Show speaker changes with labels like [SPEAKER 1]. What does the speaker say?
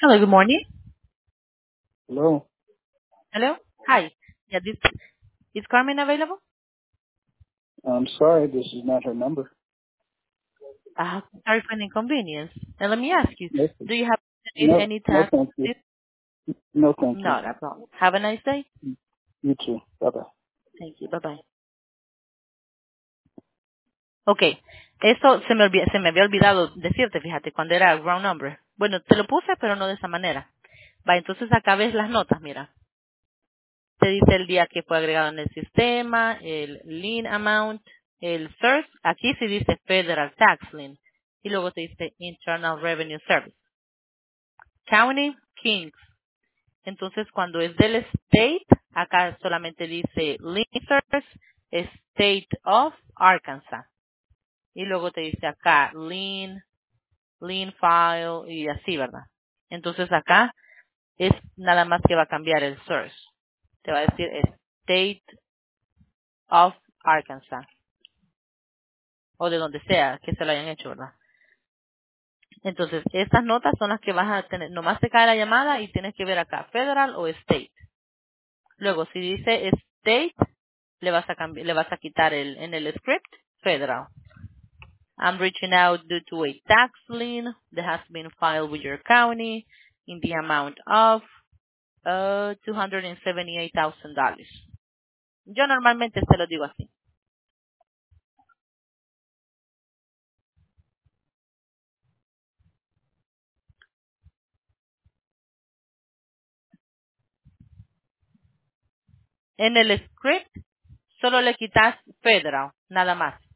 [SPEAKER 1] Hello, good morning.
[SPEAKER 2] Hello.
[SPEAKER 1] Hello. Hi. Yeah, this is Carmen available?
[SPEAKER 2] I'm sorry, this is not her number.
[SPEAKER 1] Sorry for the inconvenience. And let me ask you,
[SPEAKER 2] No,
[SPEAKER 1] do you have
[SPEAKER 2] no,
[SPEAKER 1] any
[SPEAKER 2] no,
[SPEAKER 1] tax?
[SPEAKER 2] thank you. No, thank you.
[SPEAKER 1] No, no problem. Have a nice day.
[SPEAKER 2] You too. Bye bye.
[SPEAKER 1] Thank you. Bye bye. Okay. Esto se me había olvidado decirte, fíjate, cuando era round number. Bueno, te lo puse, pero no de esa manera. Va, entonces acá ves las notas, mira. Te dice el día que fue agregado en el sistema, el lien amount, el source. Aquí sí dice Federal Tax Lien. Y luego te dice Internal Revenue Service. County, Kings. Entonces, cuando es del state, acá solamente dice Lien Service, State of Arkansas. Y luego te dice acá lien file y así, ¿verdad? Entonces acá es nada más que va a cambiar el source. Te va a decir State of Arkansas. O de donde sea que se lo hayan hecho, ¿verdad? Entonces, estas notas son las que vas a tener. Nomás te cae la llamada y tienes que ver acá, Federal o State. Luego, si dice State, le vas a quitar en el script, Federal. I'm reaching out due to a tax lien that has been filed with your county in the amount of $278,000. Yo normalmente se lo digo así. En el script, solo le quitas Federal, nada más.